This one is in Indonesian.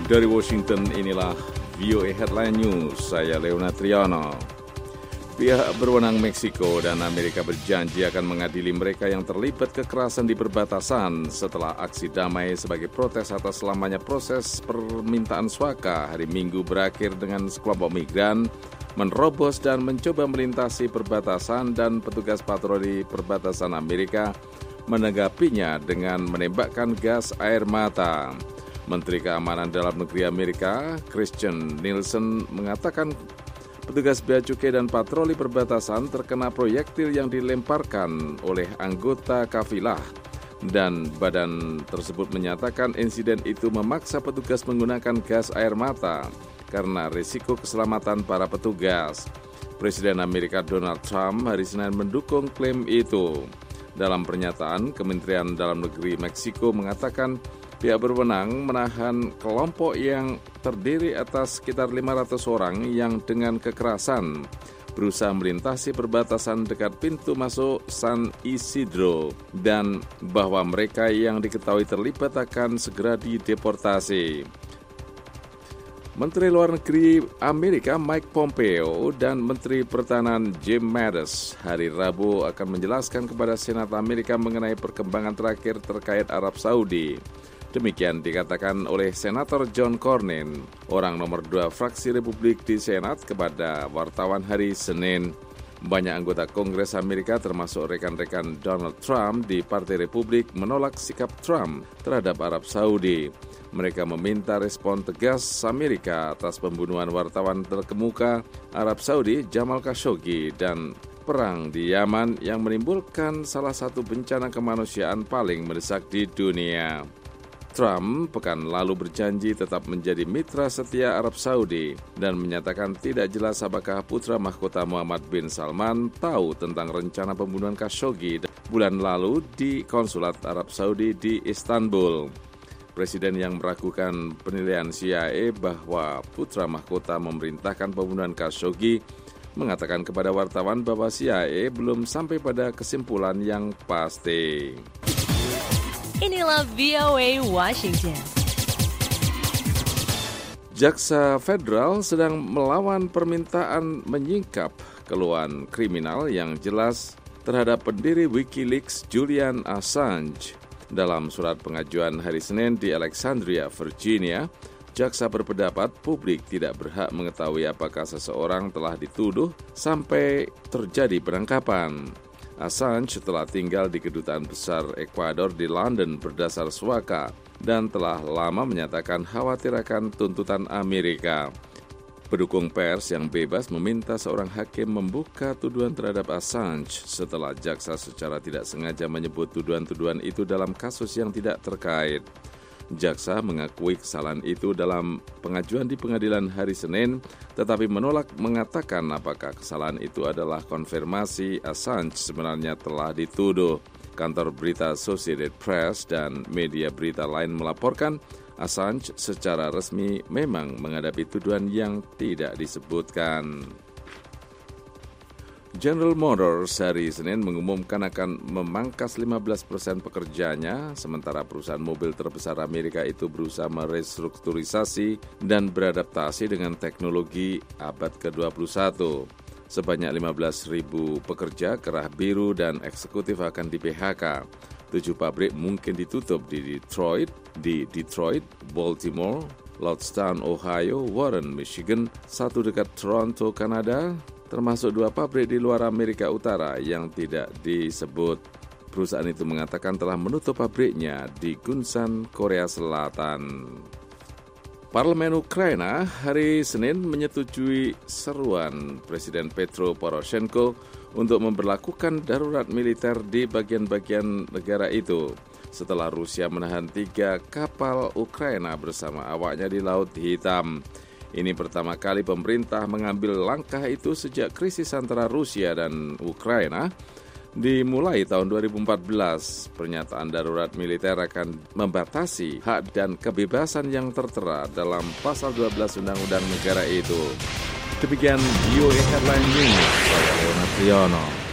Dari Washington, inilah VOA Headline News, saya Leona Triano. Pihak berwenang Meksiko dan Amerika berjanji akan mengadili mereka yang terlibat kekerasan di perbatasan setelah aksi damai sebagai protes atas lamanya proses permintaan suaka hari Minggu berakhir dengan sekelompok migran menerobos dan mencoba melintasi perbatasan dan petugas patroli perbatasan Amerika menanggapinya dengan menembakkan gas air mata. Menteri Keamanan Dalam Negeri Amerika, Christian Nielsen, mengatakan petugas bea cukai dan patroli perbatasan terkena proyektil yang dilemparkan oleh anggota kafilah. Dan badan tersebut menyatakan insiden itu memaksa petugas menggunakan gas air mata karena risiko keselamatan para petugas. Presiden Amerika Donald Trump hari Senin mendukung klaim itu. Dalam pernyataan, Kementerian Dalam Negeri Meksiko mengatakan pihak berwenang menahan kelompok yang terdiri atas sekitar 500 orang yang dengan kekerasan berusaha melintasi perbatasan dekat pintu masuk San Isidro dan bahwa mereka yang diketahui terlibat akan segera dideportasi. Menteri Luar Negeri Amerika Mike Pompeo dan Menteri Pertahanan Jim Mattis hari Rabu akan menjelaskan kepada Senat Amerika mengenai perkembangan terakhir terkait Arab Saudi. Demikian dikatakan oleh Senator John Cornyn, orang nomor 2 fraksi Republik di Senat, kepada wartawan hari Senin. Banyak anggota Kongres Amerika termasuk rekan-rekan Donald Trump di Partai Republik menolak sikap Trump terhadap Arab Saudi. Mereka meminta respon tegas Amerika atas pembunuhan wartawan terkemuka Arab Saudi Jamal Khashoggi dan perang di Yaman yang menimbulkan salah satu bencana kemanusiaan paling mendesak di dunia. Trump pekan lalu berjanji tetap menjadi mitra setia Arab Saudi dan menyatakan tidak jelas apakah putra mahkota Muhammad bin Salman tahu tentang rencana pembunuhan Khashoggi bulan lalu di konsulat Arab Saudi di Istanbul. Presiden yang meragukan penilaian CIA bahwa putra mahkota memerintahkan pembunuhan Khashoggi mengatakan kepada wartawan bahwa CIA belum sampai pada kesimpulan yang pasti. Inilah VOA Washington. Jaksa Federal sedang melawan permintaan menyingkap keluhan kriminal yang jelas terhadap pendiri Wikileaks Julian Assange. Dalam surat pengajuan hari Senin di Alexandria, Virginia, jaksa berpendapat publik tidak berhak mengetahui apakah seseorang telah dituduh sampai terjadi penangkapan. Assange telah tinggal di Kedutaan Besar Ekuador di London berdasar suaka dan telah lama menyatakan khawatir akan tuntutan Amerika. Pendukung pers yang bebas meminta seorang hakim membuka tuduhan terhadap Assange setelah jaksa secara tidak sengaja menyebut tuduhan-tuduhan itu dalam kasus yang tidak terkait. Jaksa mengakui kesalahan itu dalam pengajuan di pengadilan hari Senin, tetapi menolak mengatakan apakah kesalahan itu adalah konfirmasi Assange sebenarnya telah dituduh. Kantor berita Associated Press dan media berita lain melaporkan Assange secara resmi memang menghadapi tuduhan yang tidak disebutkan. General Motors hari Senin mengumumkan akan memangkas 15% pekerjanya, sementara perusahaan mobil terbesar Amerika itu berusaha merestrukturisasi dan beradaptasi dengan teknologi abad ke-21. Sebanyak 15.000 pekerja kerah biru dan eksekutif akan di-PHK. 7 pabrik mungkin ditutup di Detroit, Baltimore, Lordstown, Ohio, Warren, Michigan, 1 dekat Toronto, Kanada, termasuk 2 pabrik di luar Amerika Utara yang tidak disebut. Perusahaan itu mengatakan telah menutup pabriknya di Gunsan, Korea Selatan. Parlemen Ukraina hari Senin menyetujui seruan Presiden Petro Poroshenko untuk memberlakukan darurat militer di bagian-bagian negara itu setelah Rusia menahan 3 kapal Ukraina bersama awaknya di Laut Hitam. Ini pertama kali pemerintah mengambil langkah itu sejak krisis antara Rusia dan Ukraina dimulai tahun 2014. Pernyataan darurat militer akan membatasi hak dan kebebasan yang tertera dalam pasal 12 Undang-Undang Negara itu. Demikian VOA Headline News, saya Leona Triano.